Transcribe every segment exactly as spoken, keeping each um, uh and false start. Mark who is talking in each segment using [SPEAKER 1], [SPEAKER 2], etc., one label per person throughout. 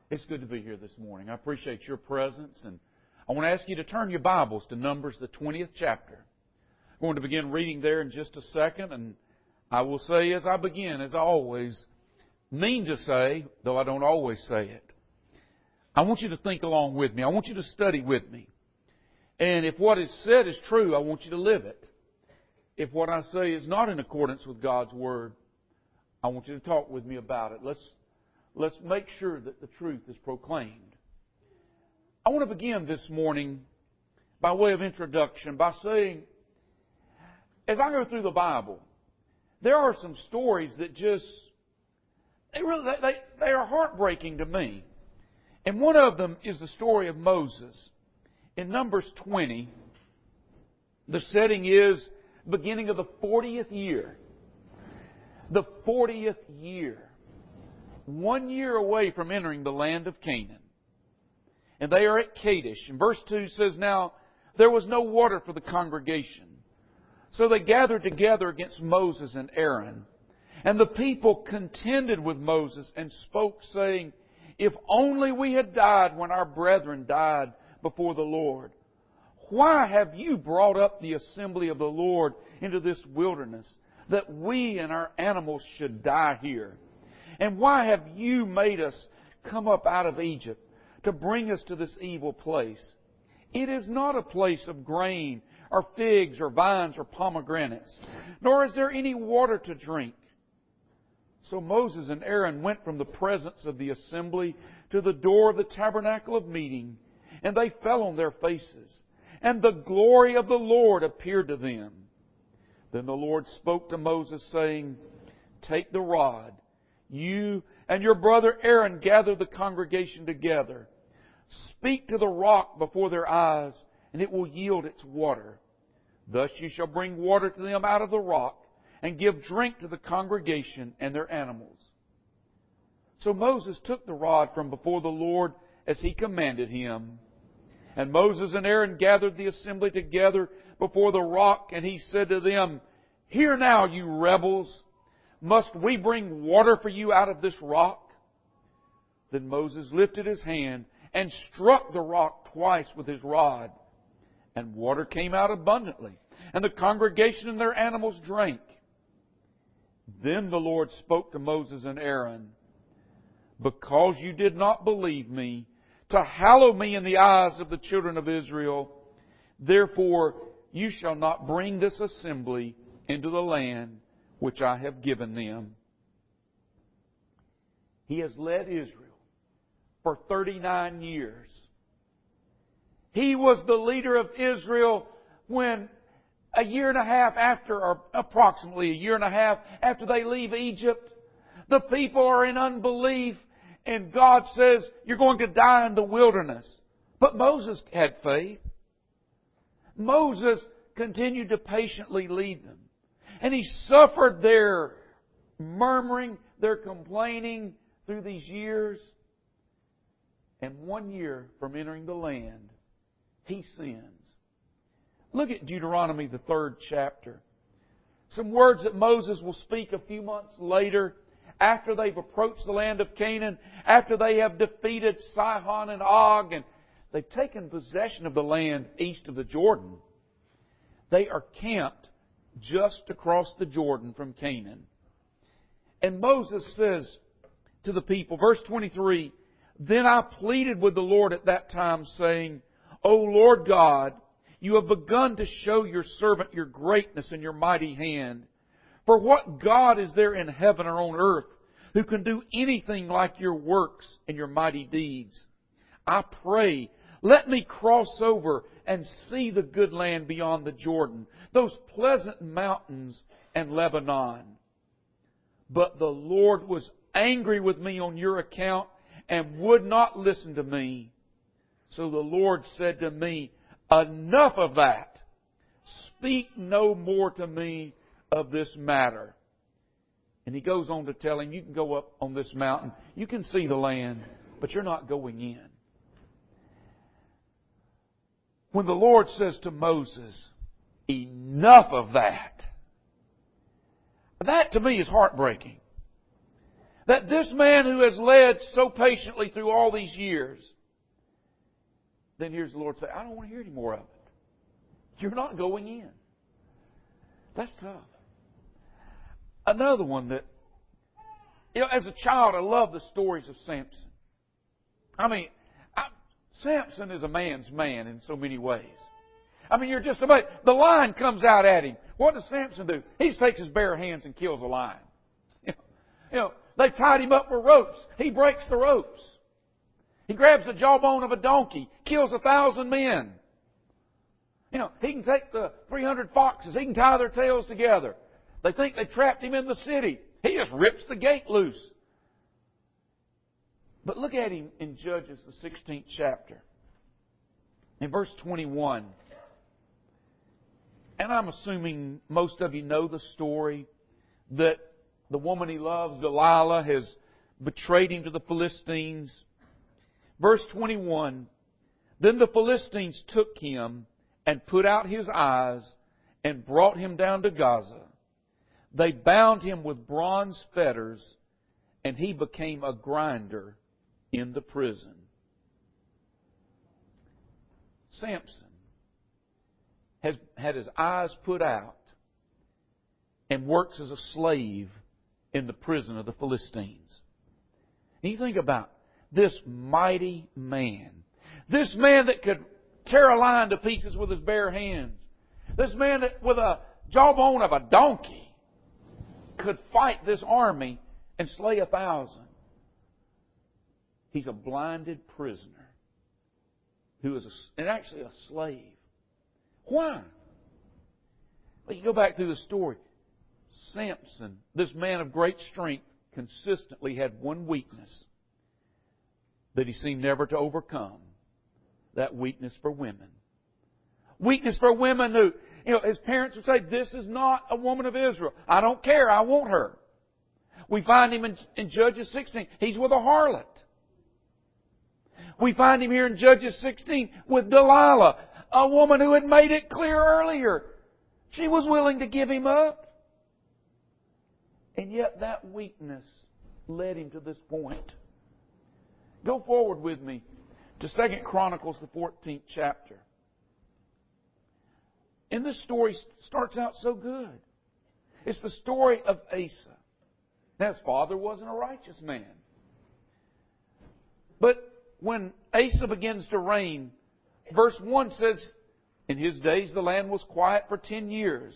[SPEAKER 1] It's good to be here this morning. I appreciate your presence, and I want to ask you to turn your Bibles to Numbers, the twentieth chapter. I'm going to begin reading there in just a second, and I will say as I begin, as I always mean to say, though I don't always say it, I want you to think along with me. I want you to study with me. And if what is said is true, I want you to live it. If what I say is not in accordance with God's Word, I want you to talk with me about it. Let's Let's make sure that the truth is proclaimed. I want to begin this morning by way of introduction by saying, as I go through the Bible, there are some stories that just, they, really, they, they are heartbreaking to me. And one of them is the story of Moses. In Numbers twenty, the setting is beginning of the fortieth year. The fortieth year. One year away from entering the land of Canaan. And they are at Kadesh. And verse two says, Now there was no water for the congregation. So they gathered together against Moses and Aaron. And the people contended with Moses and spoke, saying, If only we had died when our brethren died before the Lord. Why have you brought up the assembly of the Lord into this wilderness, that we and our animals should die here? And why have you made us come up out of Egypt to bring us to this evil place? It is not a place of grain or figs or vines or pomegranates, nor is there any water to drink. So Moses and Aaron went from the presence of the assembly to the door of the tabernacle of meeting, and they fell on their faces, and the glory of the Lord appeared to them. Then the Lord spoke to Moses, saying, Take the rod. You and your brother Aaron gather the congregation together. Speak to the rock before their eyes, and it will yield its water. Thus you shall bring water to them out of the rock, and give drink to the congregation and their animals. So Moses took the rod from before the Lord as he commanded him. And Moses and Aaron gathered the assembly together before the rock, and he said to them, Hear now, you rebels! Must we bring water for you out of this rock? Then Moses lifted his hand and struck the rock twice with his rod. And water came out abundantly, and the congregation and their animals drank. Then the Lord spoke to Moses and Aaron, Because you did not believe me, to hallow me in the eyes of the children of Israel, therefore you shall not bring this assembly into the land which I have given them. He has led Israel for thirty-nine years. He was the leader of Israel when a year and a half after, or approximately a year and a half after they leave Egypt, the people are in unbelief, and God says, You're going to die in the wilderness. But Moses had faith. Moses continued to patiently lead them. And he suffered their murmuring, their complaining through these years. And one year from entering the land, he sins. Look at Deuteronomy, the third chapter. Some words that Moses will speak a few months later, after they've approached the land of Canaan, after they have defeated Sihon and Og, and they've taken possession of the land east of the Jordan. They are camped just across the Jordan from Canaan. And Moses says to the people, verse twenty-three, Then I pleaded with the Lord at that time, saying, O Lord God, you have begun to show your servant your greatness and your mighty hand. For what God is there in heaven or on earth who can do anything like your works and your mighty deeds? I pray, let me cross over and see the good land beyond the Jordan, those pleasant mountains and Lebanon. But the Lord was angry with me on your account and would not listen to me. So the Lord said to me, Enough of that. Speak no more to me of this matter. And he goes on to tell him, you can go up on this mountain, you can see the land, but you're not going in. When the Lord says to Moses, enough of that, that to me is heartbreaking. that this man who has led so patiently through all these years, then here's the Lord say, I don't want to hear any more of it. You're not going in. That's tough. Another one that, you know, as a child, I love the stories of Samson. I mean, I, Samson is a man's man in so many ways. I mean, you're just amazed. The lion comes out at him. What does Samson do? He just takes his bare hands and kills a lion. You know, you know they tied him up with ropes. He breaks the ropes. He grabs the jawbone of a donkey, kills a thousand men. You know, he can take the three hundred foxes. He can tie their tails together. They think they trapped him in the city. He just rips the gate loose. But look at him in Judges, the sixteenth chapter. In verse twenty-one. And I'm assuming most of you know the story that the woman he loves, Delilah, has betrayed him to the Philistines. Verse twenty-one. Then the Philistines took him and put out his eyes and brought him down to Gaza. They bound him with bronze fetters, and he became a grinder in the prison. Samson has had his eyes put out and works as a slave in the prison of the Philistines. And you think about this mighty man. This man that could tear a lion to pieces with his bare hands. This man that with a jawbone of a donkey could fight this army and slay a thousand. He's a blinded prisoner who is a, and actually a slave. Why? Well, you go back through the story. Samson, this man of great strength, consistently had one weakness that he seemed never to overcome. That weakness for women. Weakness for women who, you know, his parents would say, this is not a woman of Israel. I don't care. I want her. We find him in, in Judges sixteen. He's with a harlot. We find him here in Judges sixteen with Delilah, a woman who had made it clear earlier. She was willing to give him up. And yet that weakness led him to this point. Go forward with me to Second Chronicles, the fourteenth chapter. And this story starts out so good. It's the story of Asa. Now, his father wasn't a righteous man. But when Asa begins to reign, verse one says, in his days the land was quiet for ten years.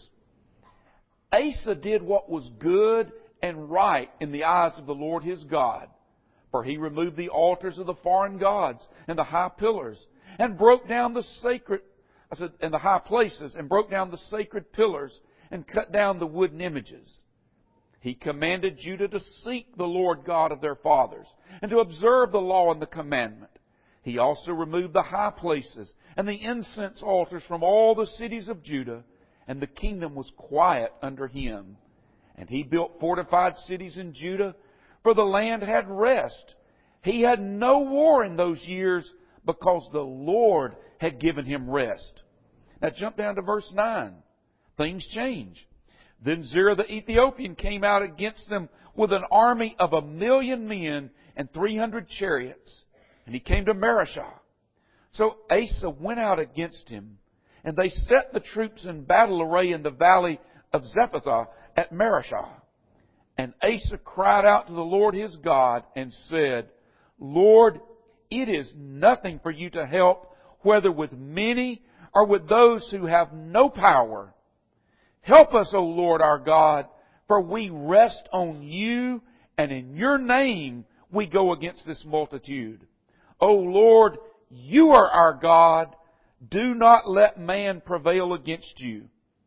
[SPEAKER 1] Asa did what was good and right in the eyes of the Lord his God. For he removed the altars of the foreign gods and the high pillars, and broke down the sacred, I said, and the high places, and broke down the sacred pillars, and cut down the wooden images. He commanded Judah to seek the Lord God of their fathers, and to observe the law and the commandment. He also removed the high places and the incense altars from all the cities of Judah, and the kingdom was quiet under him. And he built fortified cities in Judah, for the land had rest. He had no war in those years because the Lord had given him rest. Now jump down to verse nine. Things change. Then Zerah the Ethiopian came out against them with an army of a million men and three hundred chariots. And he came to Marishah. So Asa went out against him, and they set the troops in battle array in the valley of Zephathah at Marishah. And Asa cried out to the Lord his God and said, Lord, it is nothing for you to help, whether with many or with those who have no power. Help us, O Lord our God, for we rest on you, and in your name we go against this multitude. O Lord, you are our God. Do not let man prevail against you.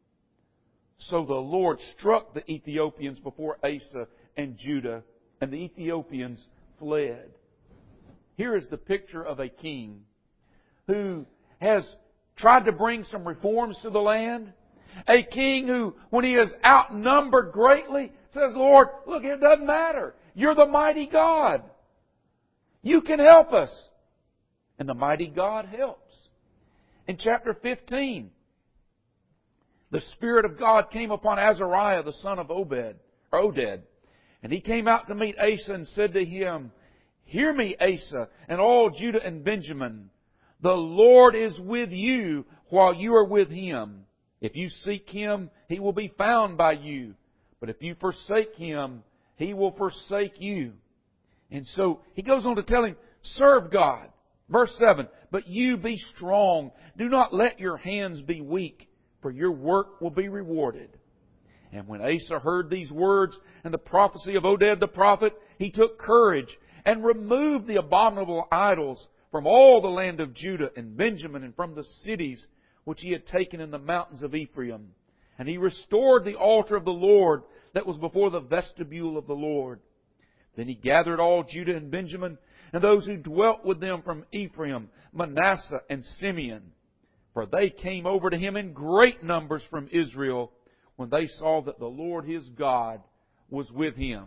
[SPEAKER 1] So the Lord struck the Ethiopians before Asa and Judah, and the Ethiopians fled. Here is the picture of a king who has tried to bring some reforms to the land. A king who, when he is outnumbered greatly, says, Lord, look, it doesn't matter. You're the mighty God. You can help us. And the mighty God helps. In chapter fifteen, the Spirit of God came upon Azariah, the son of Obed, or Oded. And he came out to meet Asa and said to him, Hear me, Asa, and all Judah and Benjamin. The Lord is with you while you are with Him. If you seek Him, He will be found by you. But if you forsake Him, He will forsake you. And so he goes on to tell him, serve God. Verse seven, but you be strong. Do not let your hands be weak, for your work will be rewarded. And when Asa heard these words and the prophecy of Oded the prophet, he took courage and removed the abominable idols from all the land of Judah and Benjamin and from the cities which he had taken in the mountains of Ephraim. And he restored the altar of the Lord that was before the vestibule of the Lord. Then he gathered all Judah and Benjamin and those who dwelt with them from Ephraim, Manasseh, and Simeon. For they came over to him in great numbers from Israel when they saw that the Lord his God was with him.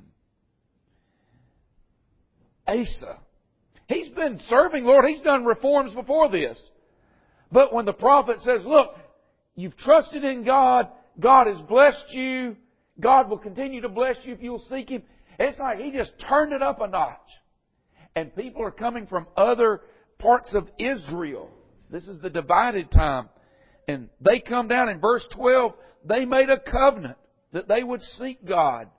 [SPEAKER 1] Asa, he's been serving Lord. He's done reforms before this. But when the prophet says, look, you've trusted in God, God has blessed you, God will continue to bless you if you'll seek Him. It's like He just turned it up a notch. And people are coming from other parts of Israel. This is the divided time. And they come down in verse twelve. They made a covenant that they would seek God.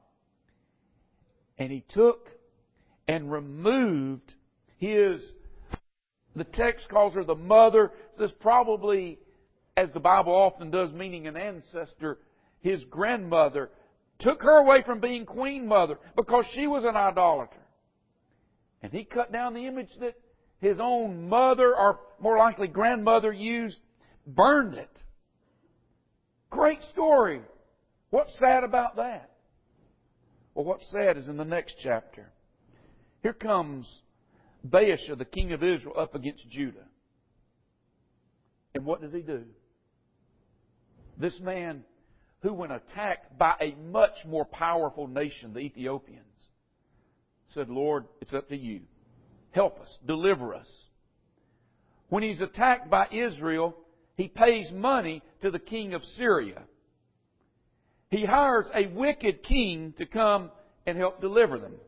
[SPEAKER 1] And He took and removed His, the text calls her the mother. This probably, as the Bible often does, meaning an ancestor, His grandmother, took her away from being queen mother because she was an idolater. And He cut down the image that His own mother, or more likely grandmother, used, burned it. Great story. What's sad about that? Well, what's sad is in the next chapter. Here comes Baasha, the king of Israel, up against Judah. And what does he do? This man, who when attacked by a much more powerful nation, the Ethiopians, said, Lord, it's up to you. Help us. Deliver us. When he's attacked by Israel, he pays money to the king of Syria. He hires a wicked king to come and help deliver them.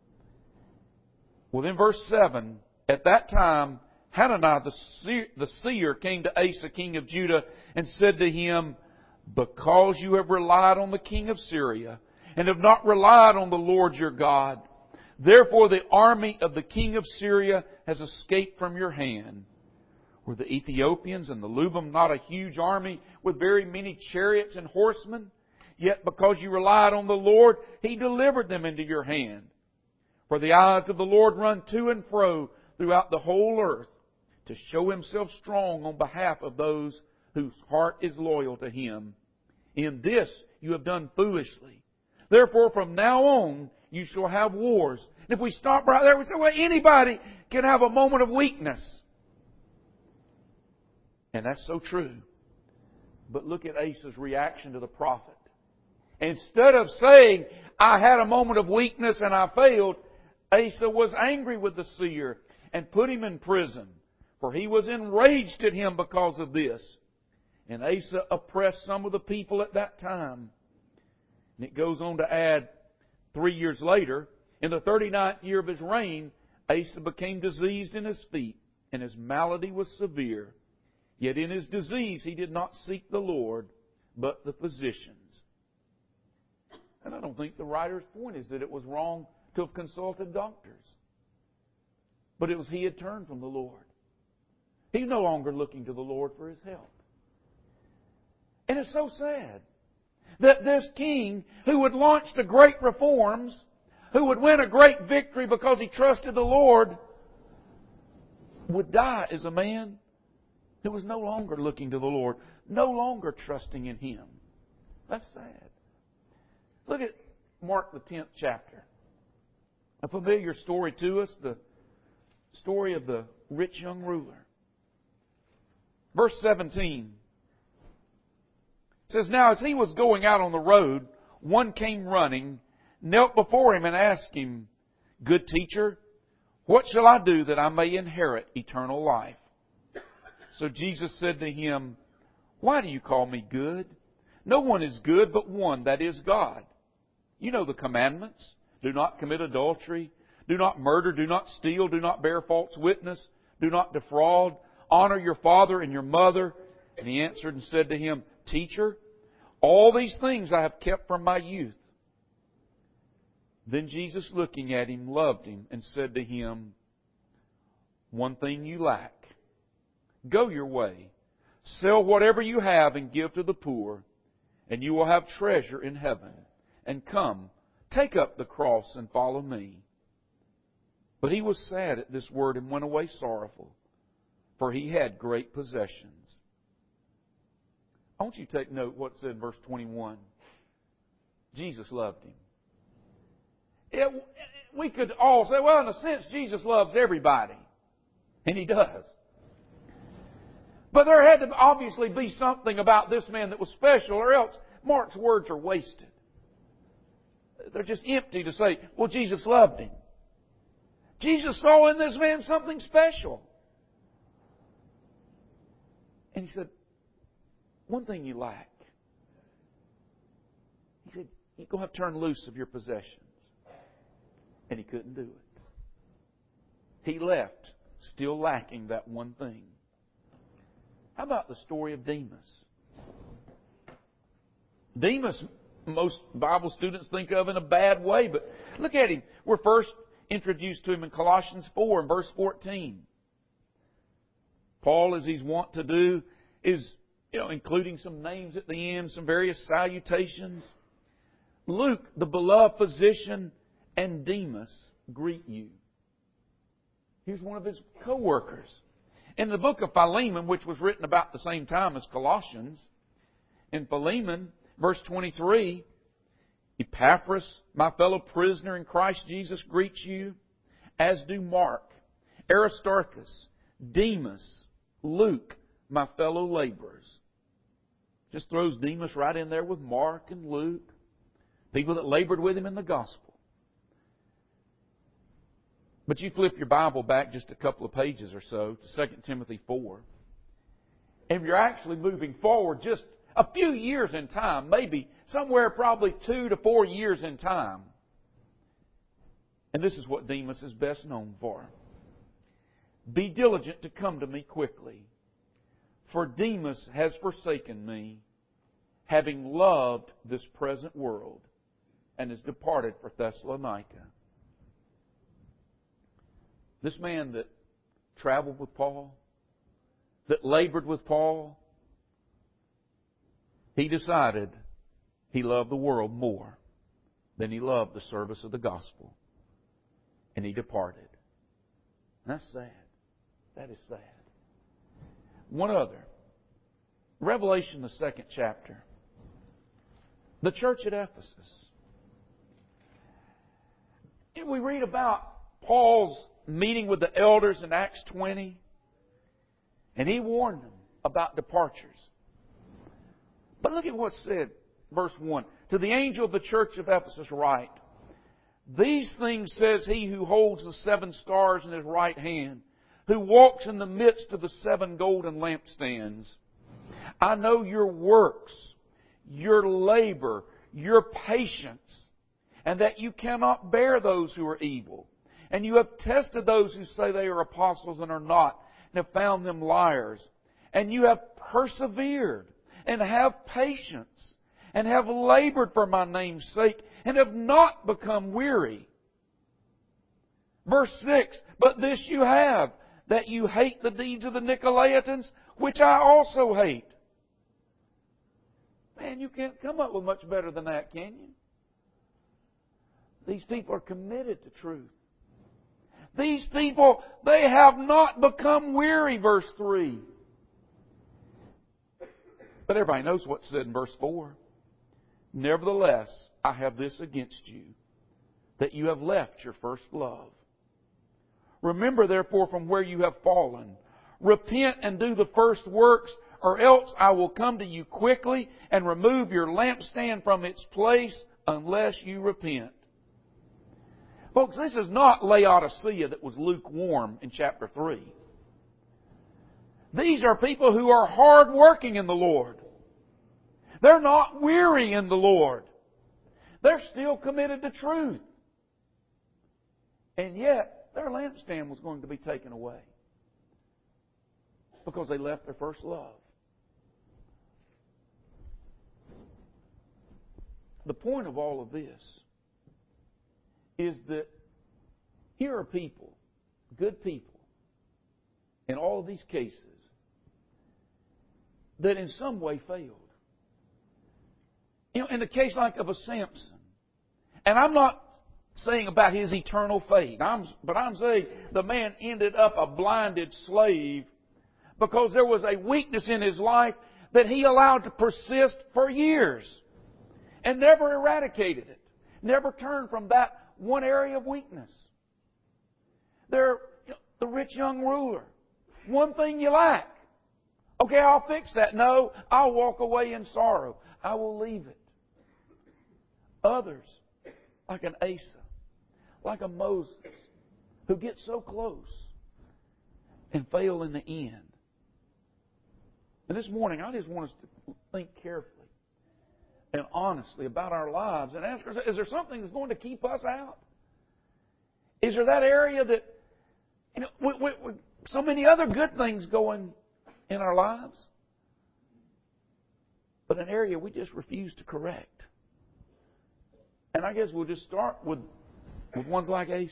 [SPEAKER 1] Well, in verse seven, at that time, Hananiah the seer, the seer came to Asa, king of Judah, and said to him, because you have relied on the king of Syria and have not relied on the Lord your God, therefore the army of the king of Syria has escaped from your hand. Were the Ethiopians and the Lubim not a huge army with very many chariots and horsemen? Yet because you relied on the Lord, He delivered them into your hand. For the eyes of the Lord run to and fro throughout the whole earth to show Himself strong on behalf of those whose heart is loyal to Him. In this you have done foolishly. Therefore from now on you shall have wars. And if we stop right there, we say, well, anybody can have a moment of weakness. And that's so true. But look at Asa's reaction to the prophet. Instead of saying, I had a moment of weakness and I failed, Asa was angry with the seer and put him in prison, for he was enraged at him because of this. And Asa oppressed some of the people at that time. And it goes on to add, three years later, in the thirty-ninth year of his reign, Asa became diseased in his feet, and his malady was severe. Yet in his disease he did not seek the Lord, but the physicians. And I don't think the writer's point is that it was wrong to have consulted doctors. But it was he had turned from the Lord. He's no longer looking to the Lord for his help. And it's so sad that this king, who had launched the great reforms, who would win a great victory because he trusted the Lord, would die as a man who was no longer looking to the Lord, no longer trusting in Him. That's sad. Look at Mark the tenth chapter. A familiar story to us, the story of the rich young ruler. Verse seventeen says, now as he was going out on the road, one came running, knelt before him and asked him, Good teacher, what shall I do that I may inherit eternal life? So Jesus said to him, Why do you call me good? No one is good but one, that is God. You know the commandments. Do not commit adultery. Do not murder. Do not steal. Do not bear false witness. Do not defraud. Honor your father and your mother. And he answered and said to him, Teacher, all these things I have kept from my youth. Then Jesus, looking at him, loved him and said to him, One thing you lack. Go your way. Sell whatever you have and give to the poor, and you will have treasure in heaven. And come, take up the cross and follow me. But he was sad at this word and went away sorrowful, for he had great possessions. I want you to take note what it said in verse twenty-one. Jesus loved him. It, we could all say, well, in a sense, Jesus loves everybody. And He does. But there had to obviously be something about this man that was special, or else Mark's words are wasted. They're just empty to say, well, Jesus loved him. Jesus saw in this man something special. And He said, one thing you lack. He said, you're going to have to turn loose of your possessions. And he couldn't do it. He left still lacking that one thing. How about the story of Demas? Demas, most Bible students think of in a bad way, but look at him. We're first introduced to him in Colossians four and verse fourteen. Paul, as he's wont to do, is, you know, including some names at the end, some various salutations. Luke, the beloved physician, and Demas greet you. Here's one of his co-workers. In the book of Philemon, which was written about the same time as Colossians, in Philemon, verse twenty-three, Epaphras, my fellow prisoner in Christ Jesus, greets you, as do Mark, Aristarchus, Demas, Luke, my fellow laborers. Just throws Demas right in there with Mark and Luke, people that labored with him in the gospel. But you flip your Bible back just a couple of pages or so to Second Timothy four. And you're actually moving forward just a few years in time, maybe somewhere probably two to four years in time. And this is what Demas is best known for. Be diligent to come to me quickly, for Demas has forsaken me, having loved this present world, and has departed for Thessalonica. This man that traveled with Paul, that labored with Paul, he decided he loved the world more than he loved the service of the gospel. And he departed. That's sad. That is sad. One other. Revelation, the second chapter. The church at Ephesus. And we read about Paul's meeting with the elders in Acts twenty. And he warned them about departures. But look at what's said, verse one. To the angel of the church of Ephesus write, these things says he who holds the seven stars in his right hand, who walks in the midst of the seven golden lampstands. I know your works, your labor, your patience, and that you cannot bear those who are evil. And you have tested those who say they are apostles and are not, and have found them liars. And you have persevered, and have patience, and have labored for my name's sake, and have not become weary. Verse six, but this you have, that you hate the deeds of the Nicolaitans, which I also hate. Man, you can't come up with much better than that, can you? These people are committed to truth. These people, they have not become weary, verse three. But everybody knows what's said in verse four. Nevertheless, I have this against you, that you have left your first love. Remember, therefore, from where you have fallen. Repent and do the first works, or else I will come to you quickly and remove your lampstand from its place unless you repent. Folks, this is not Laodicea that was lukewarm in chapter three. These are people who are hard working in the Lord. They're not weary in the Lord. They're still committed to truth. And yet, their lampstand was going to be taken away because they left their first love. The point of all of this is that here are people, good people, in all of these cases, that in some way failed. You know, in the case like of a Samson, and I'm not saying about his eternal fate, I'm, but I'm saying the man ended up a blinded slave because there was a weakness in his life that he allowed to persist for years and never eradicated it, never turned from that one area of weakness. There, you know, the rich young ruler, one thing you lack. Okay, I'll fix that. No, I'll walk away in sorrow. I will leave it. Others, like an Asa, like a Moses, who get so close and fail in the end. And this morning, I just want us to think carefully and honestly about our lives and ask ourselves, is there something that's going to keep us out? Is there that area that, you know, with, with, with so many other good things going in our lives, but an area we just refuse to correct? And I guess we'll just start with, with ones like Asa.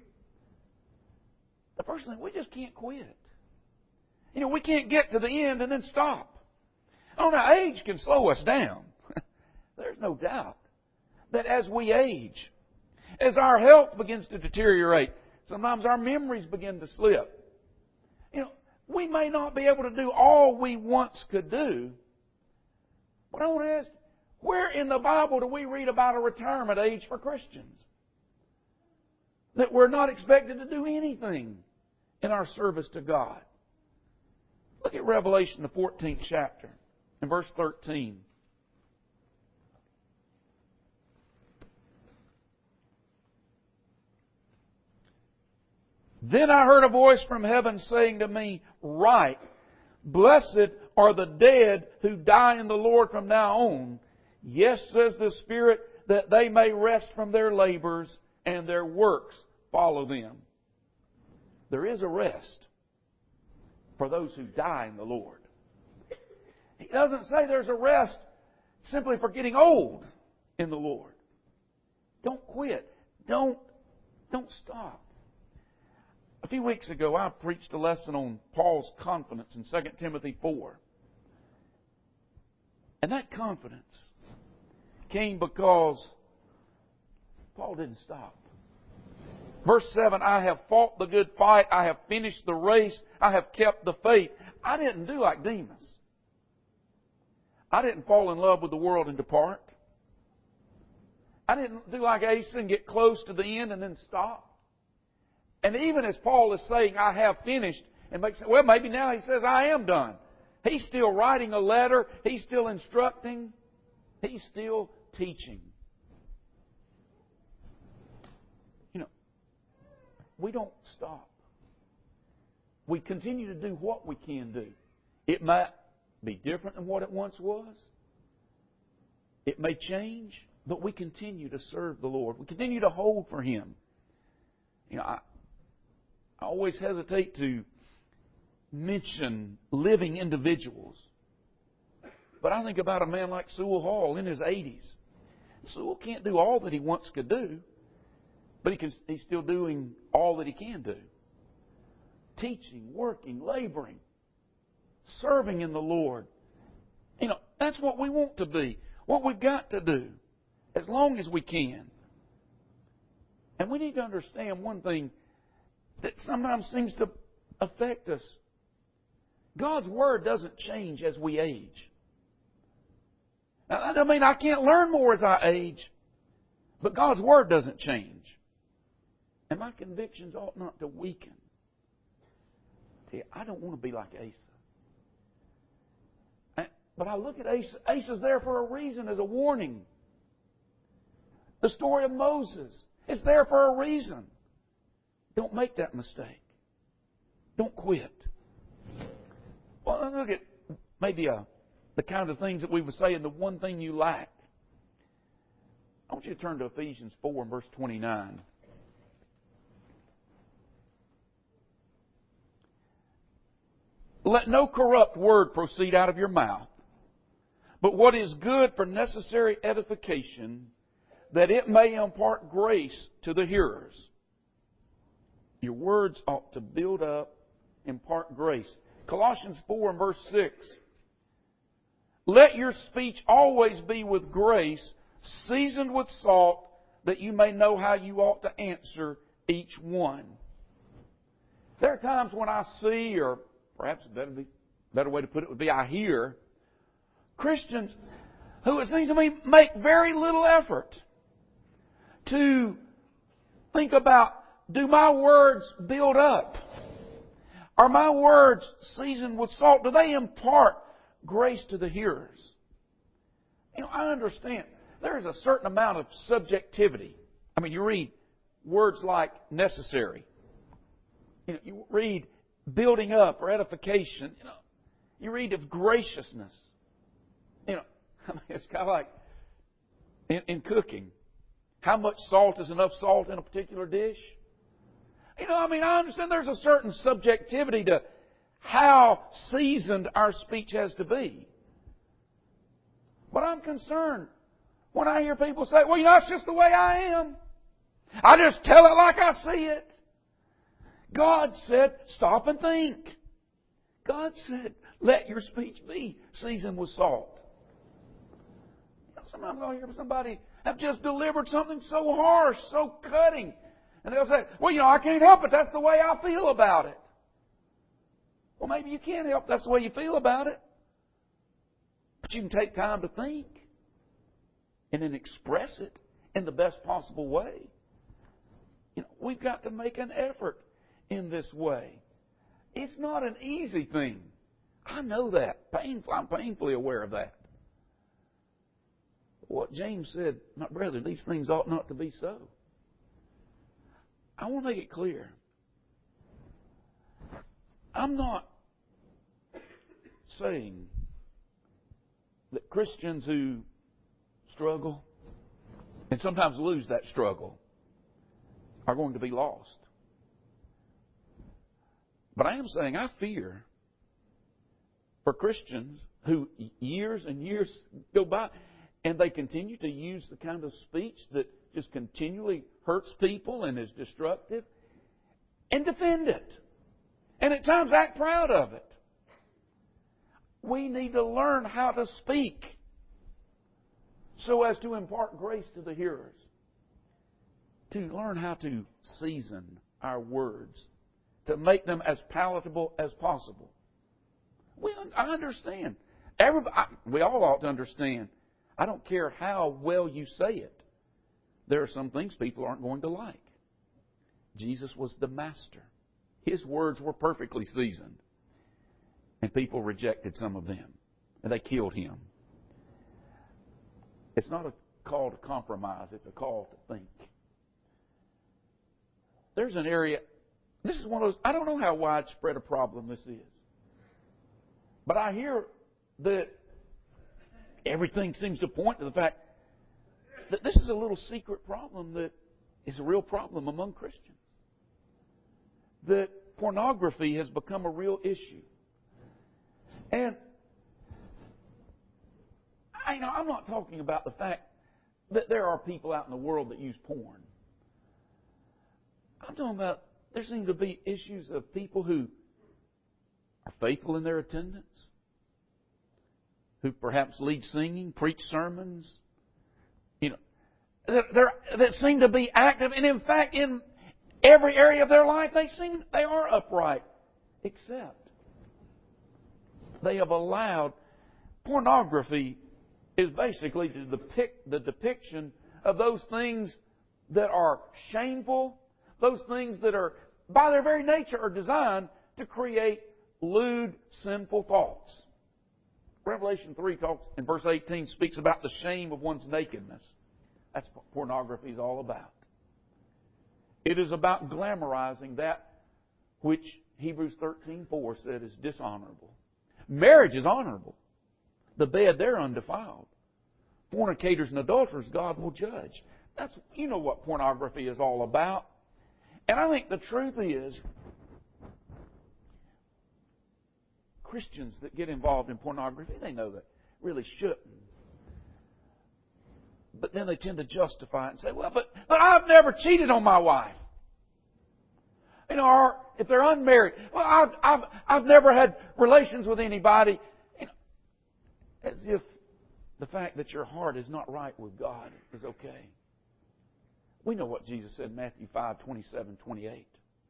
[SPEAKER 1] The first thing, we just can't quit. You know, we can't get to the end and then stop. Oh, now, age can slow us down. There's no doubt that as we age, as our health begins to deteriorate, sometimes our memories begin to slip. You know, we may not be able to do all we once could do. But I want to ask, where in the Bible do we read about a retirement age for Christians? That we're not expected to do anything in our service to God. Look at Revelation, the fourteenth chapter, and verse thirteen. Then I heard a voice from heaven saying to me, Write, blessed are the dead who die in the Lord from now on. Yes, says the Spirit, that they may rest from their labors and their works follow them. There is a rest for those who die in the Lord. He doesn't say there's a rest simply for getting old in the Lord. Don't quit. Don't, don't stop. A few weeks ago, I preached a lesson on Paul's confidence in Second Timothy four. And that confidence came because Paul didn't stop. Verse seven, I have fought the good fight. I have finished the race. I have kept the faith. I didn't do like Demas. I didn't fall in love with the world and depart. I didn't do like Asa and get close to the end and then stop. And even as Paul is saying, I have finished, and makes, well, maybe now he says, I am done. He's still writing a letter. He's still instructing. He's still teaching. You know, we don't stop. We continue to do what we can do. It might be different than what it once was. It may change, but we continue to serve the Lord. We continue to hold for Him. You know, I, I always hesitate to mention living individuals. But I think about a man like Sewell Hall in his eighties. Sewell can't do all that he once could do, but he can, he's still doing all that he can do. Teaching, working, laboring, serving in the Lord. You know, that's what we want to be, what we've got to do, as long as we can. And we need to understand one thing that sometimes seems to affect us. God's Word doesn't change as we age. Now, I mean, I can't learn more as I age, but God's Word doesn't change. And my convictions ought not to weaken. See, I don't want to be like Asa. But I look at Asa. Asa's there for a reason, as a warning. The story of Moses, it's there for a reason. Don't make that mistake. Don't quit. Well, look at maybe a, the kind of things that we would say in the one thing you lack. I want you to turn to Ephesians four and verse twenty-nine. Let no corrupt word proceed out of your mouth, but what is good for necessary edification, that it may impart grace to the hearers. Your words ought to build up, impart grace. Colossians four and verse six. Let your speech always be with grace, seasoned with salt, that you may know how you ought to answer each one. There are times when I see, or perhaps a better, be, better way to put it would be I hear, Christians who, it seems to me, make very little effort to think about, do my words build up? Are my words seasoned with salt? Do they impart grace to the hearers? You know, I understand there is a certain amount of subjectivity. I mean, you read words like necessary. You know, you read building up or edification. You know, you read of graciousness. You know, I mean, it's kind of like in, in cooking. How much salt is enough salt in a particular dish? You know, I mean, I understand there's a certain subjectivity to how seasoned our speech has to be. But I'm concerned when I hear people say, well, you know, it's just the way I am. I just tell it like I see it. God said, stop and think. God said, let your speech be seasoned with salt. You know, sometimes I'll hear somebody have just delivered something so harsh, so cutting. And they'll say, well, you know, I can't help it. That's the way I feel about it. Well, maybe you can't help it. That's the way you feel about it. But you can take time to think and then express it in the best possible way. You know, we've got to make an effort in this way. It's not an easy thing. I know that. Painful. I'm painfully aware of that. What James said, my brother, these things ought not to be so. I want to make it clear. I'm not saying that Christians who struggle and sometimes lose that struggle are going to be lost. But I am saying I fear for Christians who years and years go by and they continue to use the kind of speech that just continually hurts people and is destructive and defend it. And at times act proud of it. We need to learn how to speak so as to impart grace to the hearers. To learn how to season our words. To make them as palatable as possible. We, I understand. Everybody, we all ought to understand. I don't care how well you say it. There are some things people aren't going to like. Jesus was the master. His words were perfectly seasoned. And people rejected some of them. And they killed him. It's not a call to compromise. It's a call to think. There's an area... This is one of those... I don't know how widespread a problem this is. But I hear that everything seems to point to the fact that this is a little secret problem that is a real problem among Christians. That pornography has become a real issue. And I know I'm not talking about the fact that there are people out in the world that use porn. I'm talking about there seem to be issues of people who are faithful in their attendance, who perhaps lead singing, preach sermons, you know, that, that seem to be active, and in fact, in every area of their life, they seem they are upright, except they have allowed pornography is basically the depict the depiction of those things that are shameful, those things that are by their very nature are designed to create lewd, sinful thoughts. Revelation three talks in verse eighteen speaks about the shame of one's nakedness. That's what pornography is all about. It is about glamorizing that which Hebrews thirteen four said is dishonorable. Marriage is honorable. The bed, they're undefiled. Fornicators and adulterers, God will judge. That's, you know what pornography is all about. And I think the truth is, Christians that get involved in pornography, they know that really shouldn't. But then they tend to justify it and say, well, but, but I've never cheated on my wife. You know, or if they're unmarried, well, I've, I've, I've never had relations with anybody. You know, as if the fact that your heart is not right with God is okay. We know what Jesus said in Matthew five, twenty-seven, twenty-eight.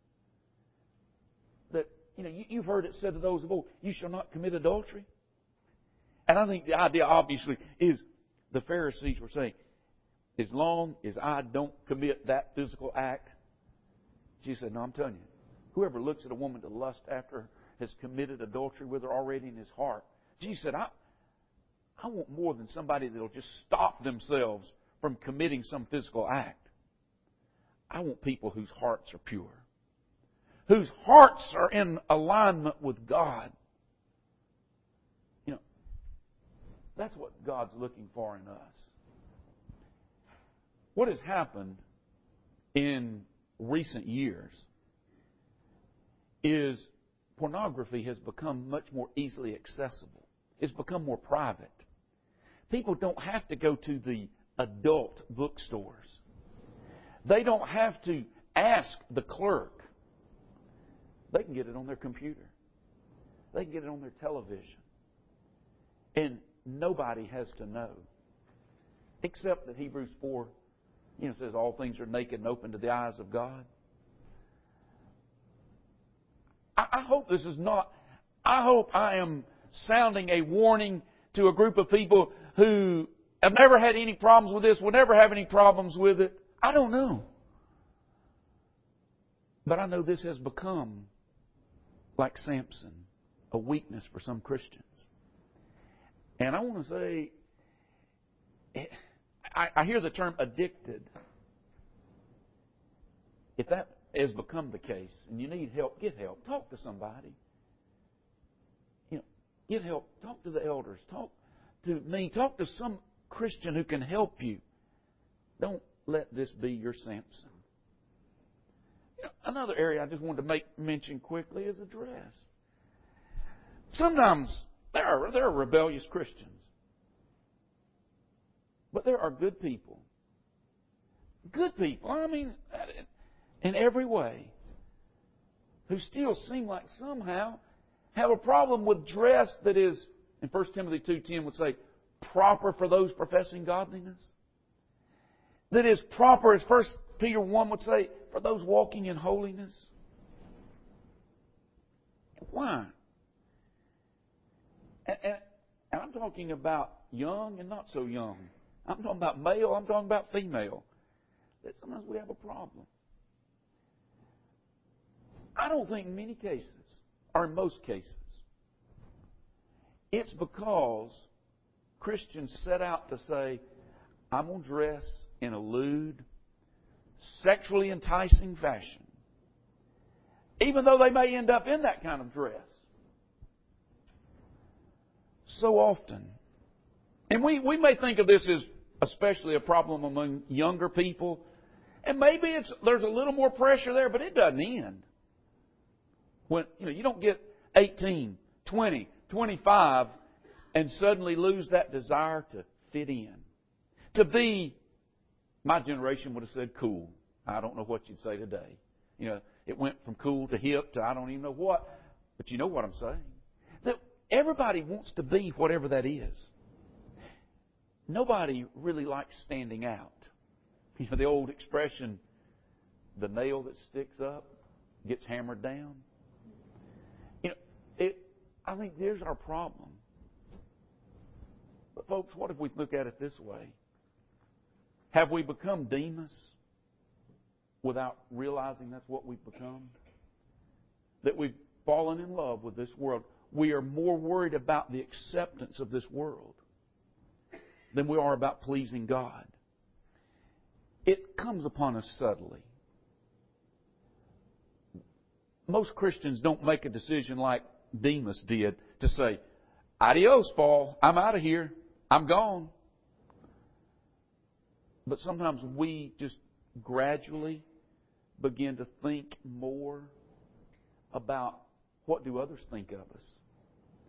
[SPEAKER 1] That, you know, you, you've heard it said to those of old, you shall not commit adultery. And I think the idea, obviously, is the Pharisees were saying, as long as I don't commit that physical act, Jesus said, no, I'm telling you, whoever looks at a woman to lust after her has committed adultery with her already in his heart. Jesus said, I, I want more than somebody that will just stop themselves from committing some physical act. I want people whose hearts are pure, whose hearts are in alignment with God. You know, that's what God's looking for in us. What has happened in recent years is pornography has become much more easily accessible. It's become more private. People don't have to go to the adult bookstores. They don't have to ask the clerk. They can get it on their computer. They can get it on their television. And nobody has to know. Except that Hebrews four, you know, says all things are naked and open to the eyes of God. I, I hope this is not, I hope I am sounding a warning to a group of people who have never had any problems with this, will never have any problems with it. I don't know. But I know this has become, like Samson, a weakness for some Christians. And I want to say, I, I hear the term addicted. If that has become the case and you need help, get help. Talk to somebody. You know, get help. Talk to the elders. Talk to me. Talk to some Christian who can help you. Don't let this be your Samson. You know, another area I just wanted to make mention quickly is a dress. Sometimes there are, there are rebellious Christians. But there are good people. Good people, I mean, in every way, who still seem like somehow have a problem with dress that is, in First Timothy two ten would say, proper for those professing godliness. That is proper, as First Peter one would say, for those walking in holiness. Why? And, and, and I'm talking about young and not so young. I'm talking about male, I'm talking about female. That sometimes we have a problem. I don't think in many cases, or in most cases, it's because Christians set out to say, I'm going to dress in a lewd, sexually enticing fashion. Even though they may end up in that kind of dress. So often. And we, we may think of this as especially a problem among younger people. And maybe it's there's a little more pressure there, but it doesn't end. When you know you don't get eighteen, twenty, twenty-five and suddenly lose that desire to fit in. To be, my generation would have said cool. I don't know what you'd say today. You know, it went from cool to hip to I don't even know what. But you know what I'm saying. That everybody wants to be whatever that is. Nobody really likes standing out. You know, the old expression, the nail that sticks up gets hammered down. You know, it, I think there's our problem. But folks, what if we look at it this way? Have we become Demas without realizing that's what we've become? That we've fallen in love with this world. We are more worried about the acceptance of this world than we are about pleasing God. It comes upon us subtly. Most Christians don't make a decision like Demas did to say, adios, Paul, I'm out of here, I'm gone. But sometimes we just gradually begin to think more about what do others think of us.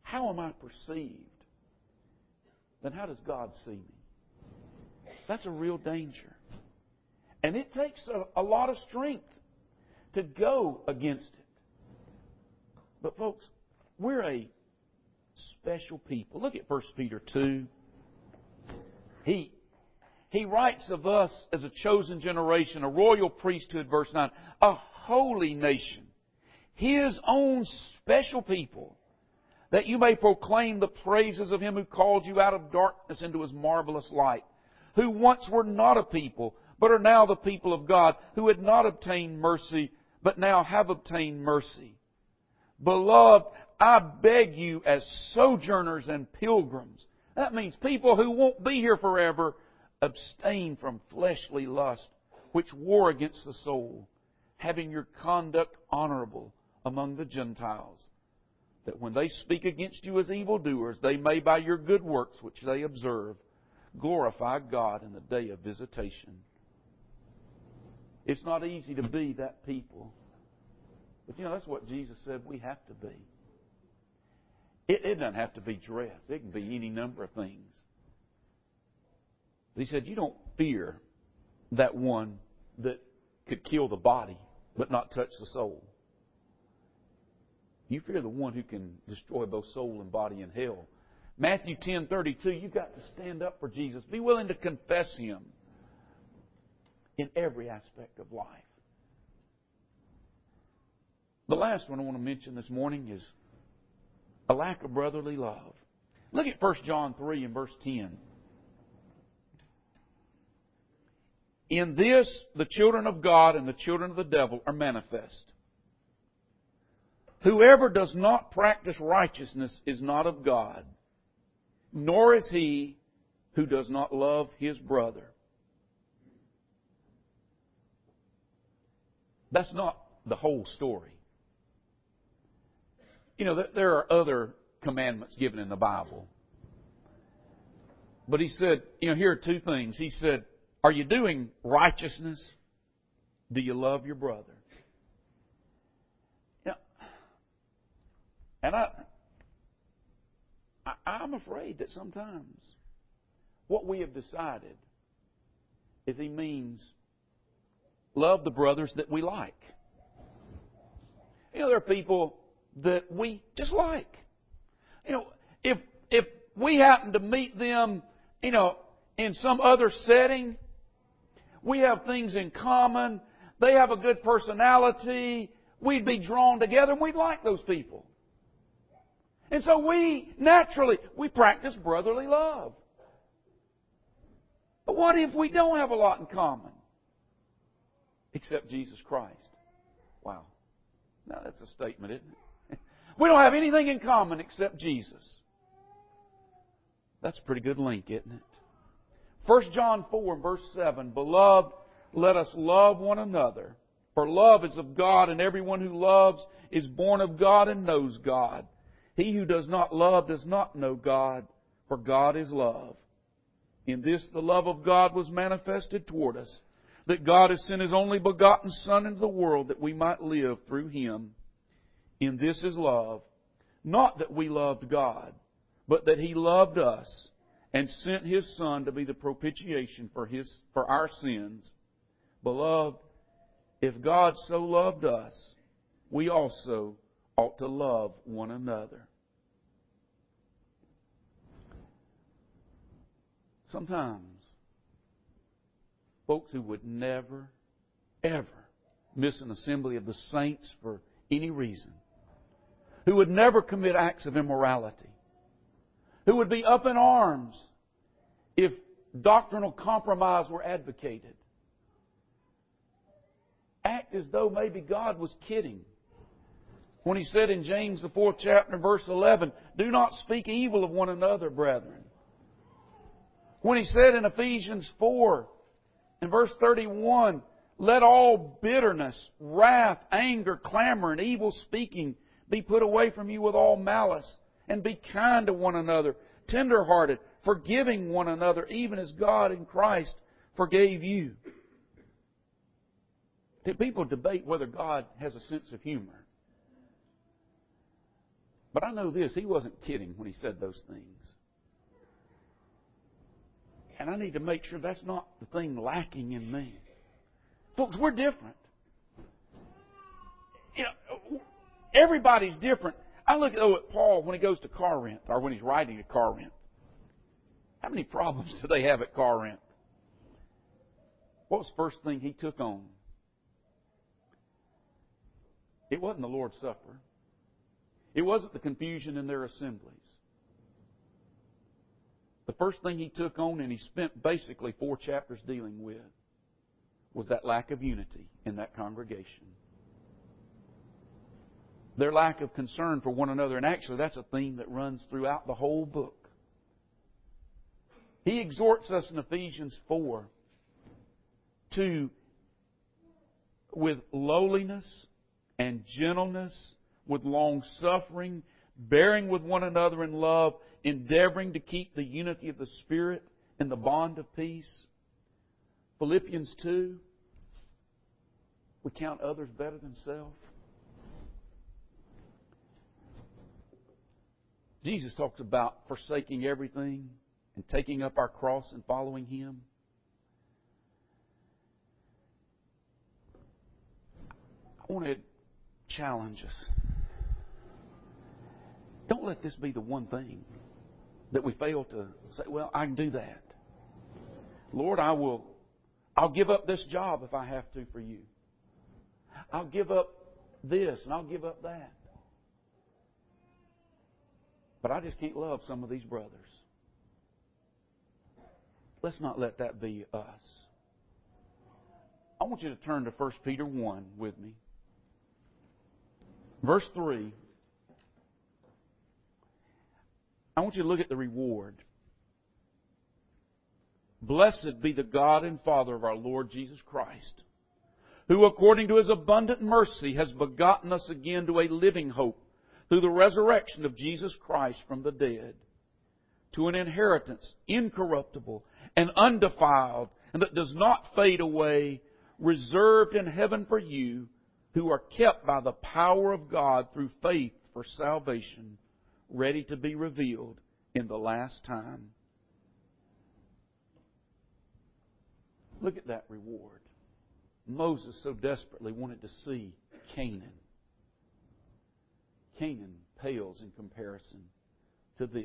[SPEAKER 1] how am I perceived? Then how does God see me? That's a real danger. And it takes a, a lot of strength to go against it. But folks, we're a special people. Look at First Peter two. He, he writes of us as a chosen generation, a royal priesthood, verse nine, a holy nation, His own special people, that you may proclaim the praises of Him who called you out of darkness into His marvelous light, who once were not a people, but are now the people of God, who had not obtained mercy, but now have obtained mercy. Beloved, I beg you as sojourners and pilgrims, that means people who won't be here forever, abstain from fleshly lust, which war against the soul, having your conduct honorable among the Gentiles, that when they speak against you as evildoers, they may by your good works which they observe, glorify God in the day of visitation. It's not easy to be that people. But you know, that's what Jesus said we have to be. It, it doesn't have to be dress. It can be any number of things. He said, you don't fear that one that could kill the body but not touch the soul. You fear the one who can destroy both soul and body in hell. Matthew ten thirty-two, you've got to stand up for Jesus. Be willing to confess Him in every aspect of life. The last one I want to mention this morning is a lack of brotherly love. Look at First John three and verse ten. In this, the children of God and the children of the devil are manifest. Whoever does not practice righteousness is not of God, nor is he who does not love his brother. That's not the whole story. You know, there are other commandments given in the Bible. But He said, you know, here are two things. He said, are you doing righteousness? Do you love your brother? You know, and I, I, I'm afraid that sometimes what we have decided is He means love the brothers that we like. You know, there are people that we just like. You know, if if we happen to meet them, you know, in some other setting, we have things in common, they have a good personality, we'd be drawn together and we'd like those people. And so we, naturally, we practice brotherly love. But what if we don't have a lot in common? Except Jesus Christ. Wow. Now that's a statement, isn't it? We don't have anything in common except Jesus. That's a pretty good link, isn't it? First John four and verse seven, Beloved, let us love one another. For love is of God, and everyone who loves is born of God and knows God. He who does not love does not know God, for God is love. In this the love of God was manifested toward us, that God has sent His only begotten Son into the world that we might live through Him. In this is love, not that we loved God, but that He loved us and sent His Son to be the propitiation for His for our sins. Beloved, if God so loved us, we also ought to love one another. Sometimes, folks who would never, ever miss an assembly of the saints for any reason, who would never commit acts of immorality, who would be up in arms if doctrinal compromise were advocated, act as though maybe God was kidding when He said in James the fourth chapter verse eleven, do not speak evil of one another, brethren. When He said in Ephesians four and verse thirty-one, let all bitterness, wrath, anger, clamor, and evil speaking be put away from you with all malice, and be kind to one another, tender-hearted, forgiving one another, even as God in Christ forgave you. People debate whether God has a sense of humor. But I know this, he wasn't kidding when he said those things. And I need to make sure that's not the thing lacking in me. Folks, we're different. You know, everybody's different. I look at Paul when he goes to Corinth, or when he's writing at Corinth. How many problems do they have at Corinth? What was the first thing he took on? It wasn't the Lord's Supper. It wasn't the confusion in their assemblies. The first thing he took on, and he spent basically four chapters dealing with, was that lack of unity in that congregation. Their lack of concern for one another. And actually, that's a theme that runs throughout the whole book. He exhorts us in Ephesians four to, with lowliness and gentleness, with long-suffering, bearing with one another in love, endeavoring to keep the unity of the Spirit in the bond of peace. Philippians two, we count others better than self. Jesus talks about forsaking everything and taking up our cross and following Him. I want to challenge us. Don't let this be the one thing that we fail to say, well, I can do that. Lord, I will, I'll give up this job if I have to for you. I'll give up this and I'll give up that. But I just can't love some of these brothers. Let's not let that be us. I want you to turn to First Peter one with me. Verse three. I want you to look at the reward. Blessed be the God and Father of our Lord Jesus Christ, who according to His abundant mercy has begotten us again to a living hope through the resurrection of Jesus Christ from the dead, to an inheritance incorruptible and undefiled, and that does not fade away, reserved in heaven for you, who are kept by the power of God through faith for salvation, ready to be revealed in the last time. Look at that reward. Moses so desperately wanted to see Canaan. Canaan pales in comparison to this.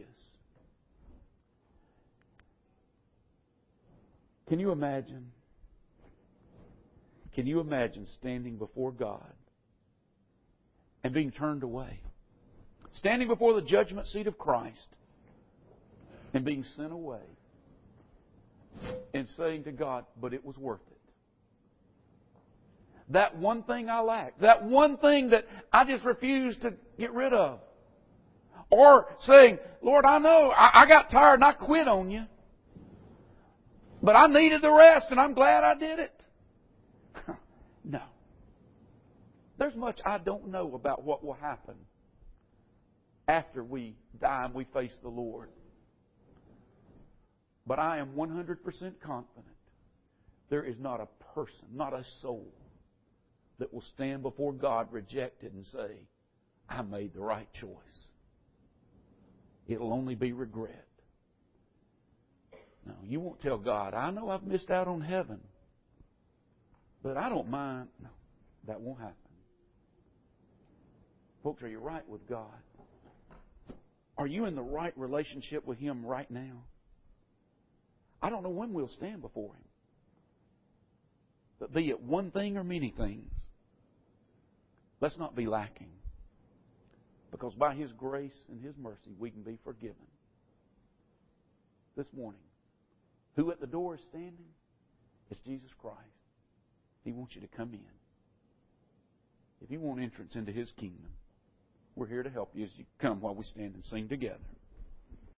[SPEAKER 1] Can you imagine? Can you imagine standing before God and being turned away? Standing before the judgment seat of Christ and being sent away and saying to God, but it was worth it. That one thing I lack, that one thing that I just refuse to get rid of. Or saying, Lord, I know I, I got tired and I quit on you. But I needed the rest and I'm glad I did it. No. There's much I don't know about what will happen after we die and we face the Lord. But I am one hundred percent confident there is not a person, not a soul, that will stand before God rejected and say, I made the right choice. It'll only be regret. No, you won't tell God, I know I've missed out on heaven, but I don't mind. No, that won't happen. Folks, are you right with God? Are you in the right relationship with Him right now? I don't know when we'll stand before Him. But be it one thing or many things, let's not be lacking. Because by His grace and His mercy, we can be forgiven. This morning, who at the door is standing? It's Jesus Christ. He wants you to come in. If you want entrance into His kingdom, we're here to help you as you come while we stand and sing together.